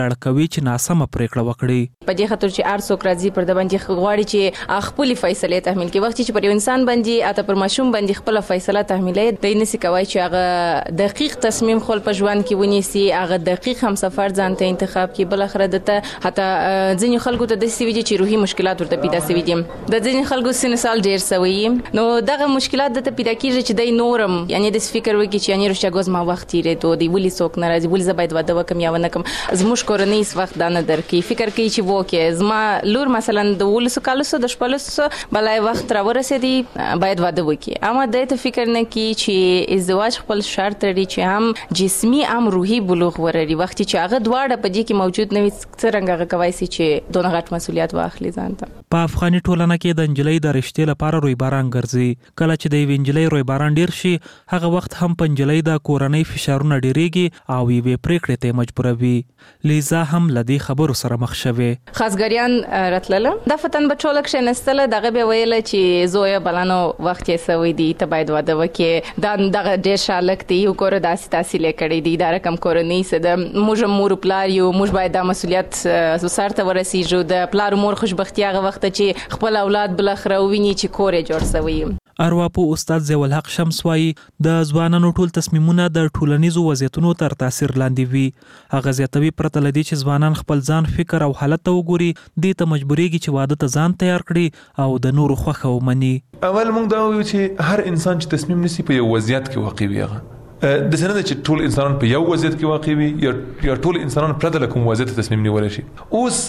اړ کوي چې ناسمه پریکړه وکړي. په دې خاطر چې هر څوک راځي پر د باندې غواړي چې خپل فیصله تحمیل کوي. وخت چې پر یو انسان باندې اته پر ماشوم باندې خپل فیصله تحمیلې د نسی کوي چې هغه دقیق تصمیم خپل په ژوند کې ونیسي، هغه دقیق هم سفر ځان ته انتخاب کوي. بل اخر دته حتی ځینې خلکو ته د سوي چې روحي مشکلات ورته پیدا شوي دي. د ځینې خلکو سن سال ډیر سوي، نو دغه مشکلات د پیدا کیږي چې د نورم یعنی د فکر وکړي چې یعنی رښتیا ګوز ما وخت تیرې ته دی ولې څوک ناراضي ولې زباید واده وکم یا ونه کم زموږ کورنۍ اس وخت دانه درکې فکر کوي چې وکه زما لور مثلا د ولسو کالسو د شپلسو بلای وخت را ورسېدي باید واده وکړي. اما د ته فکر نه کی چې ازدواج خپل شرط لري چې هم جسمي هم روحي بلوغ ورري. وخت چې هغه دواړه په دې کې موجود نه وي څنګه هغه کوي چې دونه غټ مسولیت واخلي ځان ته. په افغاني ټولنه کې د انجلۍ د رشتې لپاره روی باران ګرځي. کله چې د انجلۍ روی باران ډیر شي هغه وخت هم په انجلۍ د کورنۍ فشارونه ډیریږي او یې پریکړې ته مجبوروي. لیزا هم لدی خبرو سره مخ شوه. خاصګریان راتلله د فتن بچولک شنستله دغه به ویل چې زویا بلانو وخت یې سوي دي ته باید واده وکړي. دا دغه ډیر شالک دی یو کور داسې تحصیل کړي دي دا رقم کورنۍ سره د موږ مور پلار یو موږ باید د مسولیت سره ورسیږو. د پلار مور خوشبختي هغه وخت چې خپل اولاد بل اخره ویني چې کور جوړ شوی. ارواپو استاد ضیاء الحق شمس وايي د ځوانانو ټول تصمیمونه د ټولنیزو وضعیتونو تر تاثیر لاندې وي. هغه زیاتوي پرته لدی چې ځوانان خپل ځان فکر او حالت ته وګوري دې ته مجبورېږي چې واده ته ځان تیار کړي او د نورو خوښه ومني. اول موږ دا وایو چې هر انسان چې تصمیم نیسي په یو وضعیت کې واقع وي. هغه د سره چې ټول انسانان په یو وضعیت کې واقع وي یا ټول انسانان پرته له کوم وضعیت تصمیم نیول شي. اوس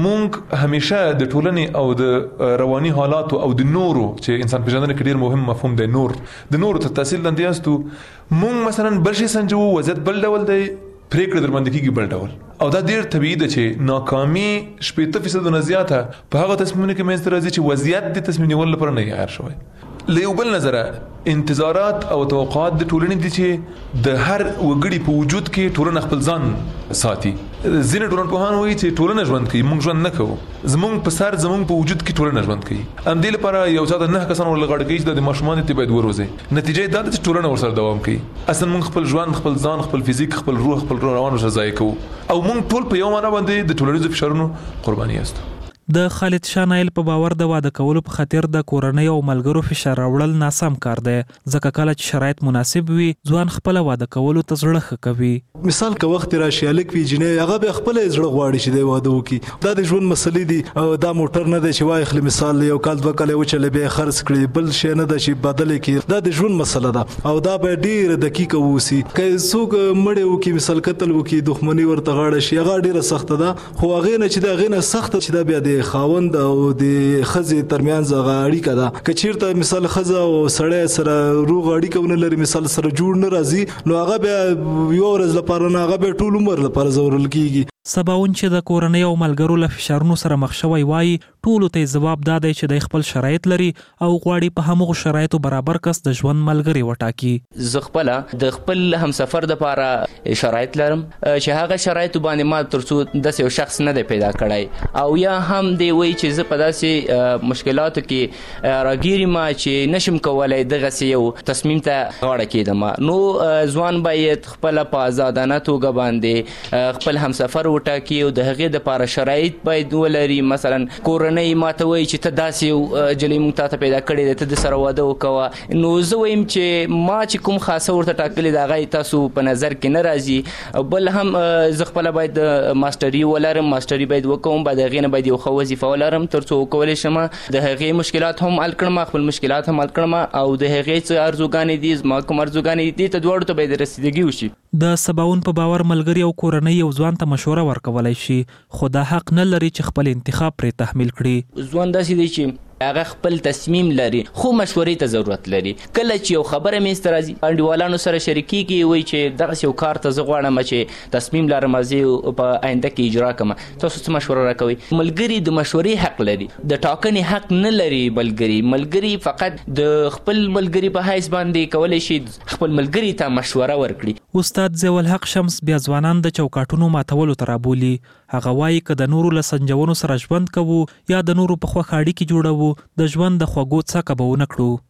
موږ همیشه د ټولنې او د رواني حالات او د نورو چې انسان پیژندنه کې ډیر مهم مفهوم دی د نورو تر تاثیر لاندې یاستو. موږ مثلا بل شي سنجو وضعیت بل ډول دی پریکړه در باندې کیږي بل ډول او دا ډیر طبيعي ده چې ناکامي 80% نه زیاته په هغه تصمیمونه کې منځ ته راځي چې وضعیت د تصمیم نیول لپاره نه یار شوی. له یو بل نظره انتظارات او توقعات د ټولنې دي چې د هر وګړي په وجود کې ټولنه خپل ځان ساتي. ځینې ټولنپوهان وایي چې ټولنه ژوند کوي موږ ژوند نه کوو. زموږ په سر زموږ په وجود کې ټولنه ژوند کوي. ام دې لپاره یو ځای د 9 کسانو لغړ کوي چې د ماشومان ته باید وروزي. نتیجه دا ده چې ټولنه ورسره دوام کوي. اصلا موږ خپل ژوند خپل ځان خپل فزیک خپل روح خپل روان ورځای کوو او موږ ټول په یو معنا باندې د ټولنیزو فشارونو قرباني یاستو. د خالد شاه نایل په باور د واده کولو په خاطر د کورنۍ او ملګرو فشار راوړل ناسم کار دی ځکه کله چې شرایط مناسب وي ځوان خپل واده کولو ته زړه ښه کوي. مثال که وخت راشي الک وی جنې هغه به خپل زړه غواړي چې د واده وکړي. دا د ژوند مسلې دي او دا موټر نه دی چې وای خل مثال یو کال دوه کال وچلې به خرڅ کړي بل شي نه د شي بدل کړي. دا د ژوند مسله ده او دا به ډیر دقیق ووسی. که څوک مړ وکي مثال قتل وکي دښمنی ورته غاړه شي هغه ډیره سخت ده خو هغه نه چې دا غینه سخت چې دا بیا د خاوند او د خزې ترمیان زغه اړیکه ده. که چیرته مثال خزه او سړی سره روغ اړیکه ونه لري مثال سره جوړ نه راځي نو هغه بیا یو ورځ لپاره نه هغه به ټول عمر لپاره زورل کیږي. سباون چې د کورنۍ او ملګرو له فشارونو سره مخ شوی وای ټولو ته جواب دادی چې د خپل شرایط لري او غواړي په همغو شرایطو برابر کس د ژوند ملګری وټاکي. زه خپل د خپل همسفر د لپاره شرایط لرم چې هغه شرایط باندې ما ترڅو د یو شخص نه دی پیدا کړی او یا هم دی وای چې زه په داسې مشکلاتو کې راګیرم چې نشم کولای دغه یو تصمیم ته غاړه کېدم. نو ځوان باید خپل په آزادانه توګه باندې خپل همسفر وټاکي او د هغې دپاره شرایط باید ولري. مثلا کورنۍ ماته وایي چې ته داسې یو جلۍ موږ ته پیدا کړې ده ته د سره واده وکوه. نو زه وایم چې ما چې کوم خاصه ورته ټاکلې ده هغه تاسو په نظر کې نه راځي. بل هم زه خپله باید ماسټري ولرم ماسټري باید وکوم بعد هغې نه باید یو ښه وظیفه ولرم تر څو وکولی شم د هغې مشکلات هم حل کړم خپل مشکلات هم حل کړم او د هغې څه ارزوګانې دي زما کوم ارزوګانې دي ته دواړو ته باید رسیدګي وشي. د سباون په باور ملګری او کورنۍ یو ځوان ته مشوره ورکولای شي خو دا حق نه لري چې خپل انتخاب پرې تحمیل کړي. ځوان داسې دی چې هغه خپل تصمیم لري خو مشورې ته ضرورت لري. کله چې یو خبره منځ ته راځي انډیوالانو سره شریکېږي وایي چې دغسې یو کار ته زه غواړم چې تصمیم لرم زه په آینده کې اجرا کړم تاسو څه مشوره راکوئ. ملګري د مشورې حق لري د ټاکنې حق نه لري. ملګري فقط د خپل ملګري په حیث باندې کولی شي خپل ملګري ته مشوره ورکړي. استاد ضیاء الحق شمس بیا ځوانان د چوکاټونو ماتولو ته رابولي. هغه وایي که د نورو له سنجونو سره ژوند کوو یا د نورو په خوښه اړیکې جوړوو د ژوند د خوږو څکه به ونه کړو.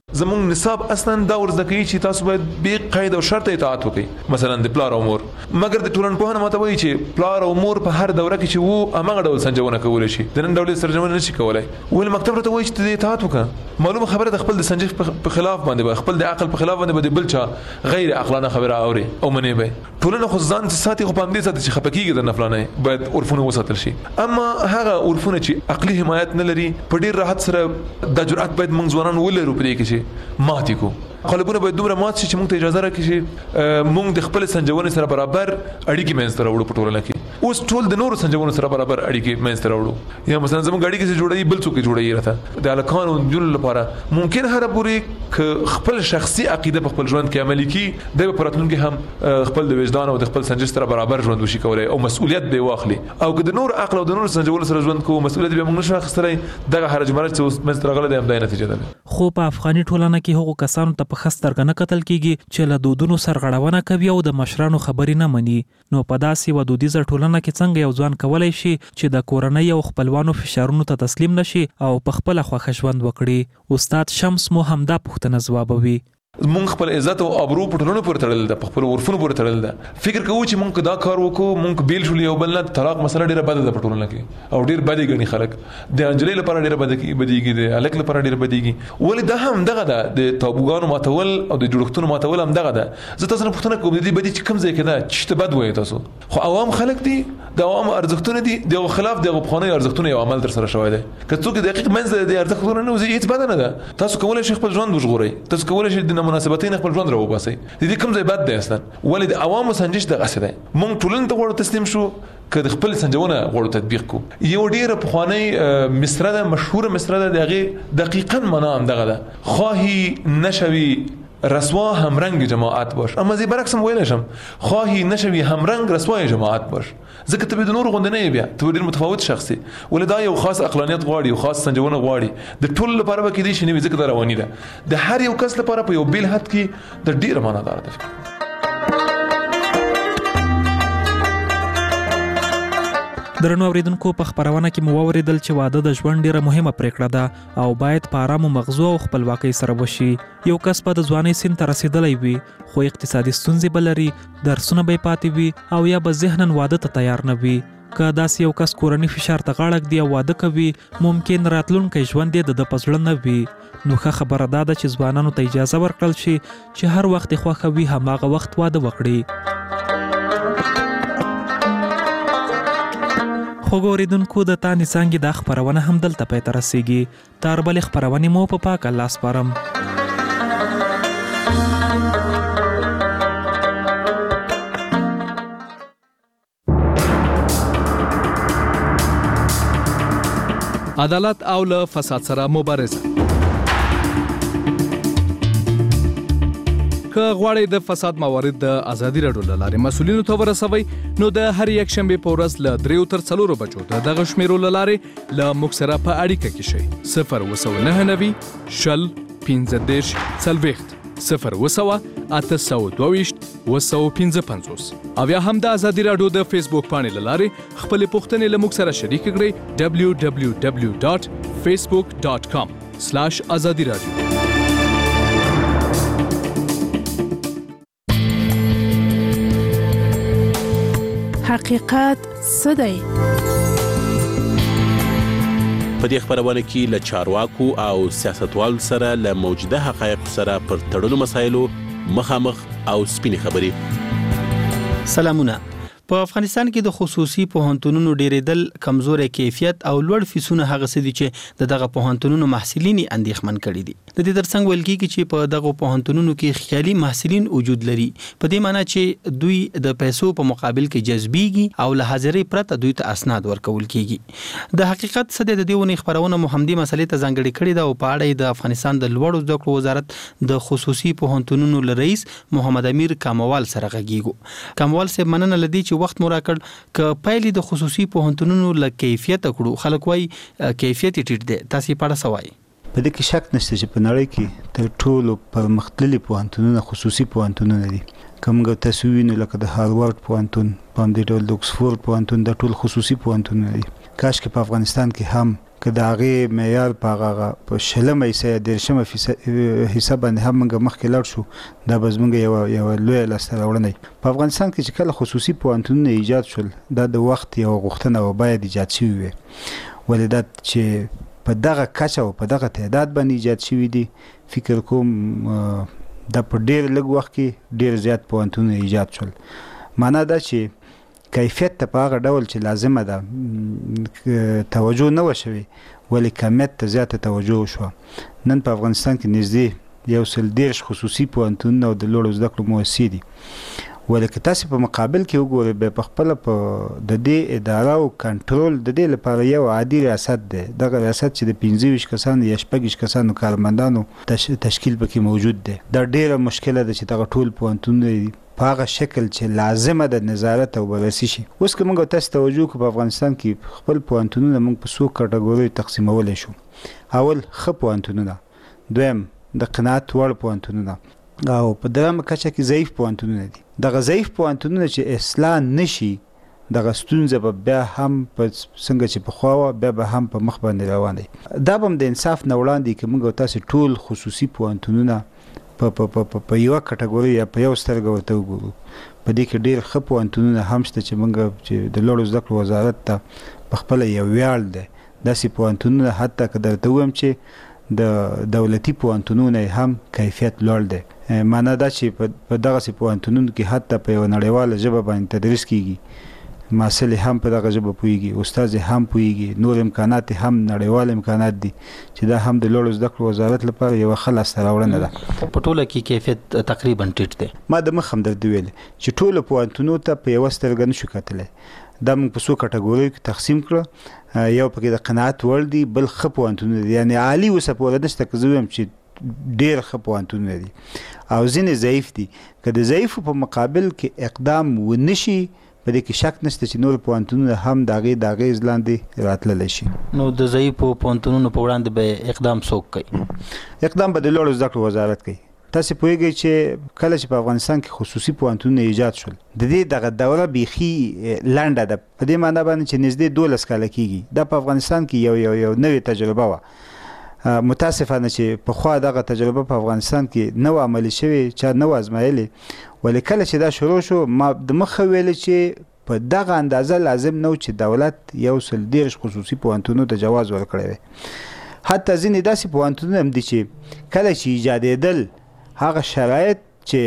زموږ نصاب اصلا دا ورزده کوي چې تاسو باید به قاعده او شرط اطاعت وکړئ، مثلا د پلار او مور. مګر د ټولنپوهنه ماته وایي چې پلار او مور په هر دوره کې چې وو هغه ډول سنجونه کولای شي، د نن ډول سرجمه نشي کولای. ول مکتب ته وایي چې د اطاعت وکړه. معلومه خبره د خپل د سنجش په خلاف باندې، خپل د عقل په خلاف باندې بل چا غیر عقلانه خبره اوري او منی به ټولنه خو ځان ساتي، خو په دې ساتي چې خپکیږي د نفلانه باید عرفونه وساتل شي. اما هغه عرفونه چې عقلي حمایت نه لري په ډیر راحت سره د جرأت باید موږ ځوانان ولرو په دې کې چې ماتي کو قلبونه باید دومره مات شي چې موږ ته اجازه راکړي چې موږ د خپل سنجونې سره برابر اړیکې منځ ته راوړو په ټولنه کې. اوس ټول د نورو سنجونو سره برابر اړیکې منځ ته راوړو، یا مثلا زموږ اړیکې چې جوړوي بل څوک جوړوي راته د الکانو جوړ لپاره ممکن هر پوری خپل شخصي عقیده په خپل ژوند کې عملي کی د پراتلونکو هم خپل د وجدان او د خپل سنجش سره برابر ژوند وشي کولای او مسؤلیت به واخلي. او که د نور عقل او د نور سنجونو سره ژوند کوو مسؤلیت به موږ نشو اخیستلای. دغه هرج مرج چې منځ ته راغله د همدای نتیجه ده. خو په افغاني ټولنه کې هغو کسانو ته په خسترګ نه کتل کیږي چې له دودونو سرغړونه کوي او د مشرانو خبرې نه مني. نو په داسې و دودیزه ټولنه کې څنګه یو ځوان کولای شي چې د کورنۍ او خپلوانو فشارونو ته تسلیم نشي او په خپل خوښه ژوند وکړي؟ استاد شمس مو همدا پوښتنه ځوابوي. مونږ خپل عزت او ابرو په ټولنو پورې تړل ده، په خپل عرفونو پورې تړل ده. فکر کوو چې مونږ دا کار وکړو مونږ بیل شو یو بل نه. طلاق مسله ډیره بده ده په ټولنه کې او ډیر بدی غني خلک د انجلۍ لپاره ډیره بدیږي، د الک لپاره ډیره بدیږي. ولې دا هم دغه ده د تابوګانو ماتول او د جوړښتونو ماتول هم دغه ده. زه تاسو نه پوښتنه کوم دي بدی چې کوم ځای کې ده چې بد وایي تاسو خو عوام خلک دي، د عوام ارزښتونه دي، دغه خلاف دغه بخونی ارزښتونه یو عمل تر سره شوی دی. که څوک دقیق منځ د ارزښتونه نه وزي هیڅ بد نه ده. تاسو کولای شئ خپل ژوند وژغورئ، تاسو کولای شئ د مناسبتین خپل ژوند راوباسئ. د دې کوم ځای بد دی اصلا. ولې د عوامو سنجش دغه څه دی. مونږ ټولنه ته غوړو تسلیم شو که د خپل سنجونه غوړو تطبیق کو. یو ډیره پخوانی مصره ده، مشهور مصره ده، دغه دقیقاً معنا هم دغه ده: خواهی نشوی رسوا همرنگ جماعت باش. اما زی برعکس هم ویل شم خواهی نشوی همرنگ رسوای جماعت باش. ځکه ته به د نور غوندې نه بیا ته ډیر متفاوت شخصي. ولې دا یو خاص عقلانیت غواړي، یو خاص سنجونه غواړي. د ټول لپاره به کې دي شنو ځکه دا رواني ده. د هر یو کس لپاره په یو بیل حد کې د ډیر معنا دار ده. درنو اوریدونکو، په خبرونه کې مو واوریدل چې واده د ژوند ډیره مهمه پریکړه ده او باید په آرامو مغزو او خپلواکۍ سره وشي. یو کس په د ځوانۍ سن ته رسیدلی وي خو اقتصادي ستونزې به لري، درسونه به پاتې وي او یا به ذهناً واده ته تیار نه وي. که داسې یو کس کورني فشار ته غاړه ږدي او واده کوي ممکن راتلونکی ژوند یې د په زړه نه وي. نو ښه خبره دا ده چې ځوانانو ته اجازه ورکړل شي چې هر وخت یې خوښه وي هماغه وخت واده وکړي. خو ګوریدونکو، د تانې څانګې دا خپرونه هم دلته پای ته رسیږي. تر بلې خپرونې مو په پاک الله سپارم. عدالت او له فساد سره مبارزه. که غواړئ د فساد موارد د ازادي راډیو له لارې مسؤلینو ته ورسوئ نو د هر یک شنبې په ورځ له 3 تر 4 بجو د دغه شمیرو له لارې له موږ سره په اړیکه کې شئ. 02990 شل 15 40 0 822 255 او یا هم د ازادي راډیو د فیسبوک باندې له لارې خپل پوښتنې له موږ سره شریک کړئ. www.facebook.com/azadiradio. حقیقت څه دی؟ په دې خبرونه کې له چارواکو او سیاستوالو سره له موجوده حقایق سره پر تړلو مسایلو مخامخ او سپینې خبرې. سلامونه. په افغانستان کې د خصوصي پوهنتونونو ډیرېدل، کمزوري کیفیت او لوړ فیسونه هغه څه دي چې دغه پوهنتونونو محصلین اندېښمن کړي دي. د دې ترڅنګ ویل کېږي چې په دغه پوهنتونونو کې خیالي محصلین وجود لري، په دې معنی چې دوی د پیسو په مقابل کې جذبيږي او له حاضرۍ پرته دوی ته اسناد ورکول کېږي. د حقیقت څه د دې ونې خبرونه محمدي مسلې ته ځانګړي کړي دا او په اړه د افغانستان د لوړو زده کړو وزارت د خصوصي پوهنتونونو رئیس محمد امیر کاموال سره غږیږو. کاموال صاحب، مننه لدی چې وخت مو راکړ. ک پایلې د خصوصي پوهنتونونو له کیفیت کړو، خلک وایي کیفیت ټیټ دی، تاسو په اړه څه وایي؟ په دې کې شک نشته چې په نړۍ کې تر ټولو پرمختللي پوهنتونونه خصوصي پوهنتونونه دي. کومګه تاسو وینئ لکه د هاروارد پوهنتون په همدې ډول د اکسفورد پوهنتون د ټول خصوصي پوهنتونونه دي. کاش کې په افغانستان کې هم که د هغې معیار په 20 حصه یا 30 حصه باندې هم موږ مخکې لاړ شو، دا به زموږ یوه لویه لاسته راوړنه. په افغانستان کې چې کله خصوصي پوهنتونونه ایجاد شول، دا د وخت یوه غوښتنه و باید ایجاد شوي وي. ولې دا چې په دغه کچه او په دغه تعداد باندې ایجاد شوي دي، فکر کوم دا په ډېر لږ وخت کې ډېر زیات پوهنتونونه ایجاد شول. معنا دا چې کیفیت ته په هغه ډول چې لازمه ده توجه نه وشوي، ولې کمیت ته زیاته توجه وشوه. نن په افغانستان کې نږدې 130 خصوصي پوهنتونونه او د لوړو زده کړو مؤسسې دي. ولې که تاسې په مقابل کې وګورئ، بیا په خپله په د دې اداره او کنټرول د دې لپاره یو عادي ریاست دی. دغه ریاست چې د 25 کسانو یا 26 کسانو کارمندانو تشکیل پکې موجود دی. دا ډېره مشکله ده چې دغه ټول پوهنتونونه په هغه شکل چې لازمه د نظارت او بررسي شي. اوس که موږ تاسو توجه کړو، په افغانستان کې خپل پوهنتونونه موږ په څو کټګوریو تقسیمولی شو. اول ښه پوهنتونونه، دویم د قناعت وړ پوهنتونونه، او په درېیمه کچه کې ضعیف پوهنتونونه دي. دغه ضعیف پوهنتونونه چې اصلاح نشي، دغه ستونزه به بیا هم په څنګه چې پخوا وه بیا به هم په مخ باندې روان دی. دا به هم د انصاف نه وړاندې که موږ تاسې ټول خصوصي پوهنتونونه په یوه کټګوري یا په یو سترګه ورته وګورو. په دې کې ډېر ښه پوهنتونونه هم شته چې موږ چې د لوړو زده کړو وزارت ته په خپله یو ویاړ دی. داسې پوهنتونونه حتی که درته ووایم چې د دولتي پوهنتونونه هم کیفیت لوړ دی. معنا دا چې په دغسې پوهنتونونو کې حتی په یوه نړیواله ژبه باندې تدریس کیږي، محصل هم په دغه ژبه پوهیږي، استاد هم پوهیږي، نور امکانات هم نړیوال امکانات دي چې دا هم د لوړو زده کړو وزارت لپاره یوه ښه لاسته راوړنه ده. په ټوله کې کیفیت تقریبا ټیټ دی. ما د مخ هم درته ویلې چې ټولو پوهنتونو ته په یوه سترګه نشو کتلی. دا موږ په څو کټګوریو کې تقسیم کړه. یو پکې د قناعت وړ دي، بل ښه پوهنتونونه دي، یعنې عالي اوسه پوره نشته که زه ویم چې ډېر ښه پوهنتونونه دي، او ځینې ضعیف دي. که د ضعیفو په مقابل کې اقدام ونشي، په دې کې شک نشته چې نور پوهنتونونه هم د هغې د اغېز لاندې راتللی شي. نو د ضعیفو پوهنتونونو په وړاندې به اقدام څوک کوي؟ اقدام به د لوړو زده کړو وزارت کوي. تاسې پوهېږئ چې کله چې په افغانستان کې خصوصي پوهنتونونه ایجاد شول، د دې دغه دوره بیخي لنډه ده، په دې معنا باندې چې نږدې 12 کاله کېږي. دا په افغانستان کې یو نوې تجربه وه. متاسفانه چې پخوا دغه تجربه په افغانستان کې نه و عملي شوې، چا نه و ازمایلې. ولې کله چې دا شروع شو، ما د مخه ویلې چې په دغه اندازه لازم نه و چې دولت 130 خصوصي پوهنتونونو ته جواز ورکړی وی. حتی ځینې داسې پوهنتونونه هم دي چې کله چې ایجادېدل، هغه شرایط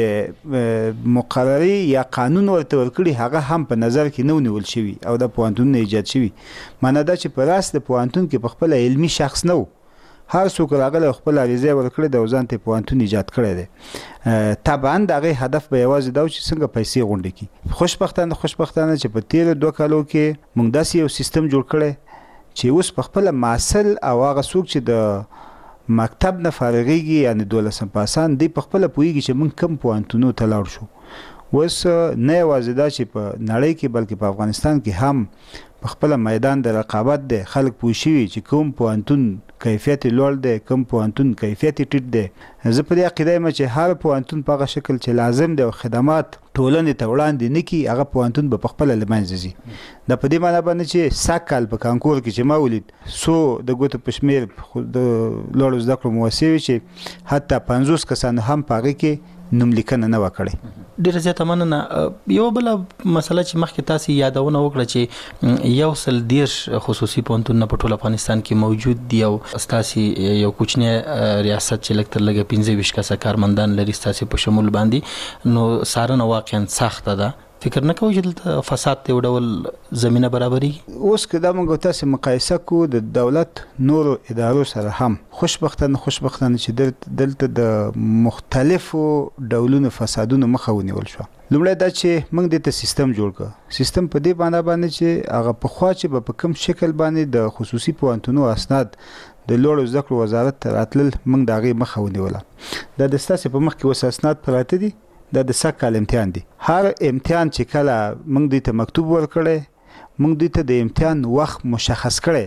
چې مقرري یا قانون ورته ورکړي هغه هم په نظر کې نه ونیول شوي او د پوهنتونونه ایجاد شوي. معنا دا چې په راست د پوهنتون کې په خپله علمي شخص نه و، هر څوک راغلی او خپل عریضه ورکړې ده او ځان ته پوهنتون ایجاد کړی دی. طبعا د هغې هدف به یوازې دا و چې څنګه پیسې غونډې کړي. خوشبختانه چې په تېرو 2 کالو کې موږ داسې یو سیستم جوړ کړی چې اوس په خپله محصل او هغه څوک چې د مکتب نه فارغېږي، یعنې 12 پاسان، دی په خپله پوهېږي چې موږ کوم پوهنتونونو ته لاړ شو. اوس نه یوازې دا چې په نړۍ کې بلکې په افغانستان کې هم په خپله میدان د رقابت دی. خلک پوه شوي چې کوم پوهنتون کیفیت لوړ دی، کوم پوهنتون کیفیت ټیټ دی. زه په دې عقیده یم چې هر پوهنتون په هغه شکل چې لازم دی او خدمات ټولنې ته وړاندې نه کړي، هغه پوهنتون به په خپله له منځه ځي. دا په دې معنا باندې چې سږ کال په کانکور کې چې ما ولید، څو د ګوتو په شمېر د لوړو زده کړو مؤسسې وي چې حتی 50 کسانو هم په هغې کې نوم لیکنه نه وه کړې. ډېره زیاته مننه. یوه بله مسله چې مخکې تاسې یادونه وکړه چې 130 خصوصي پوهنتونونه په ټول افغانستان کې موجود دي او ستاسې یو کوچنی ریاست چې لږ تر لږه 25 کسه کارمندان لري ستاسې په شمول باندې، نو څارنه واقعا سخته ده. فکر نه کوئ چې دلته فساد ته یو ډول زمینه برابرېږي؟ اوس که دا موږ تاسې مقایسه کړو د دولت نورو ادارو سره هم، خوشبختانه چې دلته د مختلفو ډولونو فسادونو مخه ونیول شوه. لومړی دا چې موږ دې ته سیستم جوړ کړ. سیستم په دې معنا باندې چې هغه پخوا چې به په کوم شکل باندې د خصوصي پوهنتونو اسناد د لوړو زده کړو وزارت ته راتلل، موږ د هغې مخه ونیوله. دا د ستاسې په مخ کې اوس اسناد پراته دي. دا د سږ کال امتحان دی. هر امتحان چې کله موږ دوی ته مکتوب ورکړی، موږ دوی ته د امتحان وخت مشخص کړی،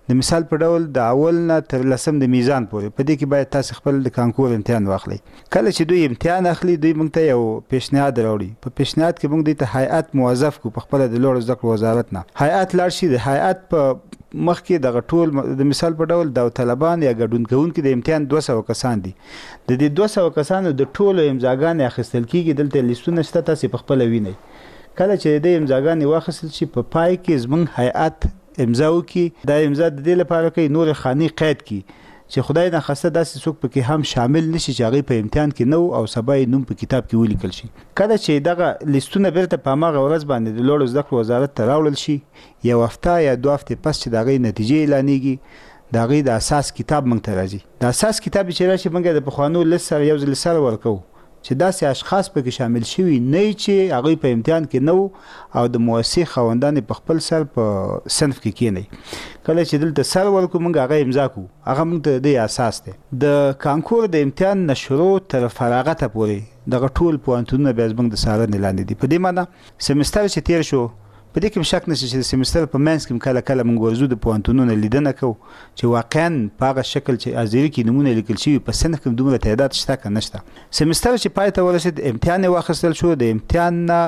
د مثال په ډول د اول نه تر لسم د میزان پورې په دې کې باید تاسو خپل د کانکور امتحان واخلئ. کله چې دوی امتحان اخلي دوی موږ ته یو پیشنهاد راوړي. په پیشنهاد کې موږ دوی ته هیئت موظف کو په خپل د لوړو زده کړو وزارت نه. هیئت لاړ شي، د هیئت په مخکې دغه ټول د مثال په ډول داوطلبان یا ګډون کوونکي د امتحان 200 کسان دي. د دې 200 کسانو د ټولو امضاګانې اخیستل کیږي. دلته لیستونه شته، تاسو په خپل وینئ. کله چې د امضاګانې واخیستل شي په پای کې زموږ هیئت امضا وکړي. دا امضا د دې لپاره کوي نور خاني قید کړي چې خدای نه خواسته داسې څوک پکې هم شامل نشي چې هغه په امتحان کې نو او سبا یې نوم په کتاب کې ولیکل شي. کله چې دغه لیستونه بیرته په هغه ورځ باندې د لوړو زده کړو وزارت ته راوړل شي، یو هفته یا 2 هفتې پس چې دغه نتیجې اعلانېږي د هغې د اساس کتاب موږ ته راځي. د اساس کتاب چې راشي موږ د پخوانو لست سره یو ځل سره ورکوو چې داسې اشخاص پکې شامل شوي نه چې هغوی په امتحان کې نه او د مؤسسې خاوندان په خپل سر په صنف کې کینی. کله چې دلته سر ورکو موږ هغه امضا کوو، هغه موږ ته د اساس دی. د کانکور د امتحان نه شروع تر فراغته پورې دغه ټول پوهنتونونه بیا زموږ د څارنې لاندې دي. په دې معنی سمستر چې تیر شو په دې کې شک نشته چې د سمستر په منځ کې کله کله موږ ورځو د پوهنتونونو لیدنه کوو چې واقعا په هغه شکل چې ازیري کې نمونه لیکل شوي په صنف کې دومره تعداد شته که نشته. سمستر چې پای ته ورسېد، امتحان یې واخیستل شو. د امتحان نه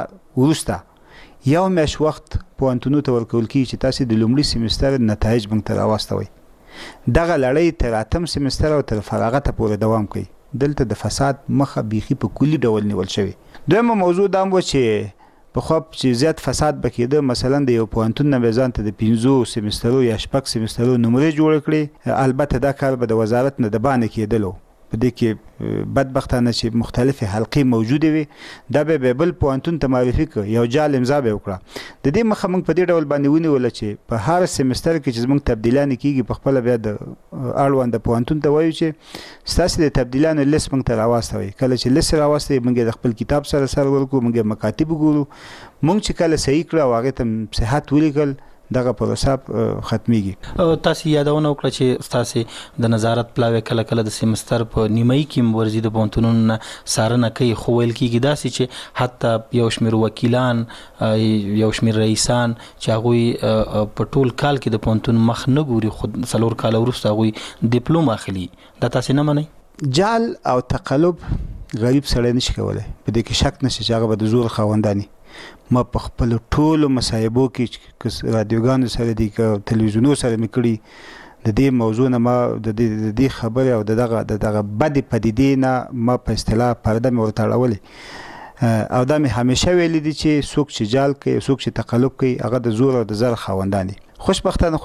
وروسته یو میاشت وخت پوهنتونونو ته ورکول کېږي چې تاسې د لومړي سمستر نتایج موږ ته راواستوئ. دغه لړۍ تر 8م سمستر او تر فراغته پورې دوام کوي. دلته د فساد مخه بیخي په کلي ډول نیول شوې. دویمه موضوع دا هم و چې په خو چې زیات فساد بکیده، مثلا د یو پوهنتون نه به ځان ته د 5 سمسترو یا 6 سمسترو نمرې جوړ کړي. البته دا کار به د وزارت نه د باندې کېدلو. په دې کې بدبختانه چې مختلفې حلقې موجودې وي، دا به بل پوهنتون ته معرفي کړ، یو جال امضا به وکړه. د دې مخه موږ په دې ډول باندې ونیوله چې په هر سمستر کې چې زموږ تبدیلانې کېږي په خپله بیا د اړونده پوهنتون ته وایو چې ستاسې د تبدیلانو لیست موږ ته راواستوئ. کله چې لیست راواستوئ موږ د خپل کتاب سره سر ورکړو، موږ مکاتب وګورو. موږ چې کله صحیح کړه او هغې ته صحت ولیکل، دغه پروسه ختمیږي. تاسو یادونه وکړه چې تاسو د نظارت پلاوی کله کله د سمستر په نیمایي کې ورځي د پوهنتونونو نه څارنه کوي، خو ویل کېږي داسې چې حتی یو شمېر وکیلان، یو شمېر رئیسان چې هغوی په ټول کال کې د پوهنتون مخ نه ګوري، خو 4 کاله وروسته هغوی ډیپلوم اخلي. دا تاسو نه منئ؟ جال او تقلب غریب سړی نشي کولی. په دې کې شک نشته چې هغه به د زور خاوندانی. ما په خپل ټولو مصاحبو کې که رادیوګانو سره دي که تلویزیونو سره مې کړي، د دې موضوع نه ما د دې خبرې او د دغه بدې پدیدې نه ما په اصطلاح پرده مې ورته اړولې. او دا مې همیشه ویلي دي چې څوک چې جال کوي، څوک چې تقلب کوي، هغه د زور او د زر خاوندان دي. خوشبختانه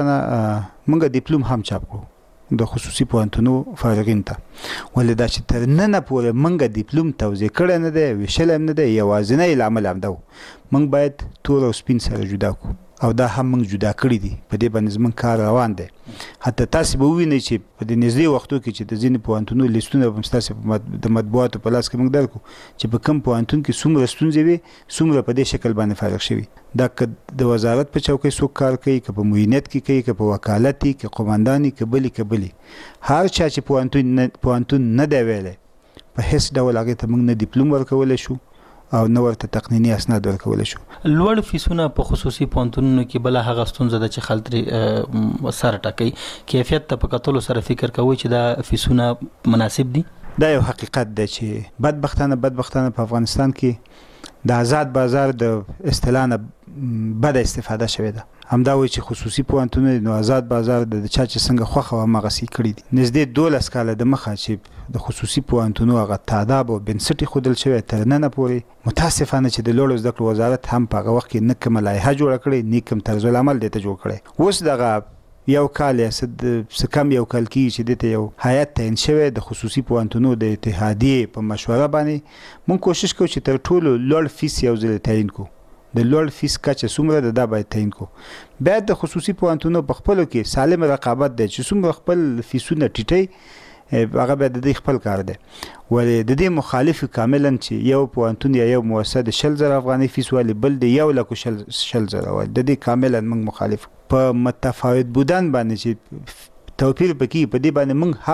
موږ ډیپلوم هم چاپ کړو د خصوصي پوهنتونو فارغین ته. ولې دا چې تر ننه پورې موږ ډیپلوم توزیع کړی نه دی، ویشلی هم نه دی. یوازینی لامل همدا و، موږ باید تور او سپین سره جدا کړو او دا هم موږ جدا کړي دي. په دې باندې زموږ کار روان دی. حتی تاسو به ووینئ چې په دې نږدې وختو کې چې د ځینې پوهنتونو لیستونه به ستاسو د مطبوعاتو په لاس کې موږ درکړو چې په کوم پوهنتون کې څومره ستونزې وي، څومره په دې شکل باندې فارغ شوي. دا که د وزارت په چوکۍ څوک کار کوي، که په معینت کې کوي، که په وکالت کې، که قماندان که بلي هر چا چې پوهنتون نه دی ویلی، په هیڅ ډول هغې ته موږ نه ډیپلوم ورکولی شو او نه ورته تقنیني اسناد ورکولی شو. لوړ فیسونه په خصوصي پوهنتونونو کې بله هغه ستونزه ده چې خلک ترې سر ټکوي. کیفیت ته په کتلو سره فکر کوئ چې دا فیسونه مناسب دي؟ دا یو حقیقت دی چې بدبختانه په افغانستان کې د آزاد بازار د اصطلاح نه بده استفاده شوې ده. همدا وایي چې خصوصي پوهنتونونه نو آزاد بازار د چا چې څنګه خوښه وه هماغسې کړي دي. نږدې 12 کاله د مخه چې د خصوصي پوهنتونو هغه تعداد او بنسټ ایښودل شوی تر ننه پورې متاسفانه چې د لوړو زده کړو وزارت هم په هغه وخت کې نه کومه لایحه جوړه کړې، نه کوم طرز العمل دې ته جوړ کړی. اوس دغه یو کال یا څه کم یو کال کېږي چې دې ته یو هیئت تعین شوی د خصوصي پوهنتونو د اتحادیې په مشوره باندې. موږ کوشش کوو چې تر ټولو لوړ فیس یو ځل تعین کړو. د لوړ فیس کچه څومره ده دا باید تعین کړو. بیا د خصوصي پوهنتونو په خپلو کې سالم رقابت دی چې څومره خپل فیسونه ټیټوي، هغه بیا د دې خپل کار دی. ولې د دې مخالف کاملا چې یو پوهنتون یا یو مؤسسه د 100,000 افغانۍ فیس والي، بل د 1,40,000 والي، د دې کاملا موږ مخالف. په متفاوت بودن باندې چې توپیر پکې، په دې باندې موږ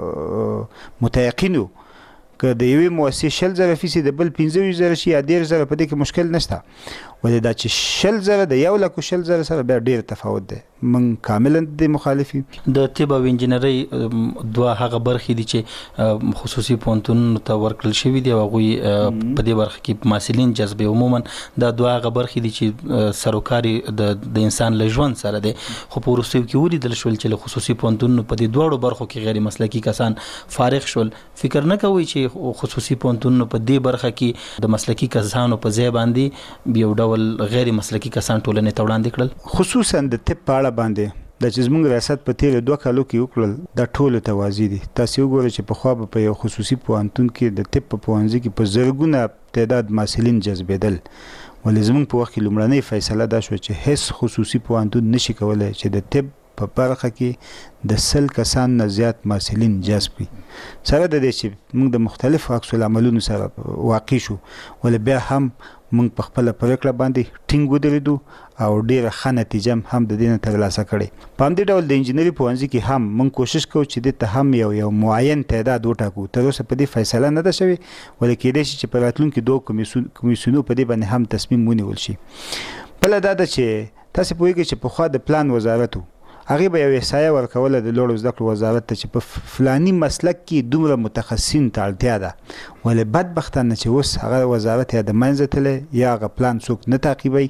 هم متيقن یو که د یوې مؤسسې 100,000 فیس د بل 15,000 شي یا 13,000 په دې کې مشکل نشته. ولې دا چې 100,000 د 1,00,000 سره بیا ډیر تفاوت دی. من کاملا د مخالفي د طب او انجنیري دوه هغه برخې دي چې خصوصي پوهنتونونو ته ورکړل شوي دي او هغوی په دې برخه کې محصلین جذبوي. عموما دا دوه هغه برخې دي چې سروکاري د انسان له ژوند سره دی، خو په وروستیو کې ولیدل شول چې له خصوصي پوهنتونونو په دې دواړو برخو کې غیر مسلکي کسان فارغ شول. فکر نه کوئ چې خصوصي پوهنتونونو په دې برخه کې د مسلکي کسانو په ځای باندې یو ډول غیر مسلکي کسان ټولنې ته وړاندې کړل؟ خصوصا د طب په اړه باندې د چې زموږ ریاست په تیر 2 کالو کې وکړل دا ټول توازی دي. تاسو وګورئ چې په خو په یو خصوصي پوهنتون کې د طب په پوهنځي کې په زرګونه تعداد محصلین جذبېدل، ولې زموږ په وخت کې لومړنۍ فیصله دا شو چې هیڅ خصوصي پوهنتون نشي کولای چې د طب په برخه کې د 100 کسان نه زیات محصلین جذب کړي. سره د دې چې موږ د مختلفو عکس العملونو سره واقع شو، ولې بیا هم موږ په خپل پریکړه باندې ټینګ ودرېدو او ډیره ښه نتیجه هم د دې نه ترلاسه کړې. په همدې ډول د انجینري پوهنځي کې هم موږ کوشش کوو چې دې ته هم یو معین تعداد وټاکو. تر اوسه په دې فیصله نه ده شوې، ولې کېدای شي چې په راتلونکي 2 کمیسیونو په دې باندې هم تصمیم ونیول شي. بله دا ده چې تاسې پوهېږئ چې پخوا د پلان وزارت هغه به یو احصایه ورکوله د لوړو زده کړو وزارت ته چې په فلاني مسلک کې دومره متخصصین ته اړتیا ده، ولې بدبختانه چې اوس هغه وزارت یا د منځه تللی یا هغه پلان څوک نه تعقیبوي.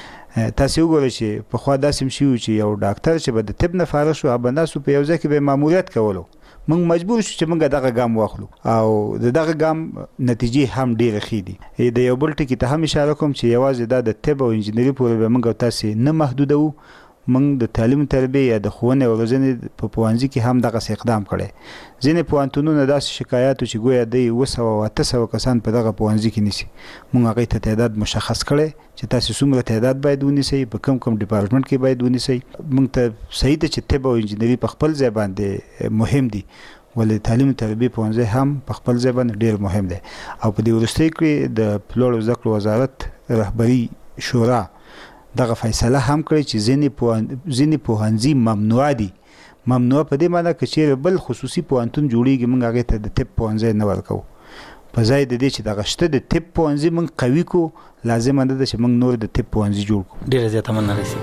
تاسې وګورئ چې پخوا داسې هم شوي چې یو ډاکټر چې به د طب نه فارغ شو هغه به ناست په یو ځای کې به ماموریت کولو. موږ مجبور شو چې موږ دغه ګام واخلو او د دغه ګام نتیجې هم ډېرې ښې دي. د یو بل ټکي ته هم اشاره کوم چې یوازې دا د طب او انجینري پورې به موږ او تاسې نه محدودوو. موږ د تعلیم تربیه یا د ښوونې او روزنې په پوهنځي کې هم دغسې اقدام کړی. ځینې پوهنتونونه داسې شکایاتو چې گویا دی 200 او 800 کسان په دغه پوهنځي کې نیسي، موږ هغې ته تعداد مشخص کړی چې تاسې څومره تعداد باید ونیسئ، په کوم ډپارټمنټ کې باید ونیسئ. موږ ته صحیح ده چې طب او انجینري په خپل ځای باندې مهم دي، ولې تعلیم تربیه پوهنځی هم په خپل ځای باندې ډېر مهم دی. او په دې وروستیو کې د لوړو زده کړو وزارت رهبري شورا دغه فیصله هم کړی چې ځینې پوهنځي ممنوع دي. ممنوع په دې معنی که چیرې بل خصوصي پوهنتون جوړیږي موږ هغې ته د طب پوهنځی نه ورکوو. په ځای د دې چې دغه شته د طب پوهنځي موږ قوي کړو، لازمه نه ده چې موږ نور د طب پوهنځي جوړ کړو. ډېره زیاته مننه رئیس.